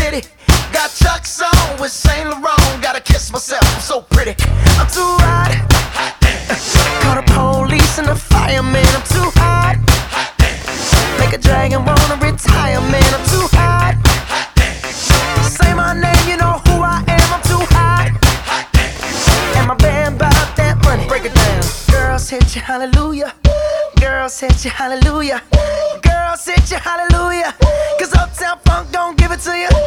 city. Got Chuck's on with Saint Laurent. Gotta kiss myself, I'm so pretty. I'm too hot. Call the police and the fireman. I'm too hot. Make a dragon wanna retire, man. I'm too hot. Say my name, you know who I am. I'm too hot. And my band bought that money. Break it down. Girls hit you, hallelujah. Girls hit you, hallelujah. Girls hit you, hallelujah. 'Cause Uptown Funk don't give it to you.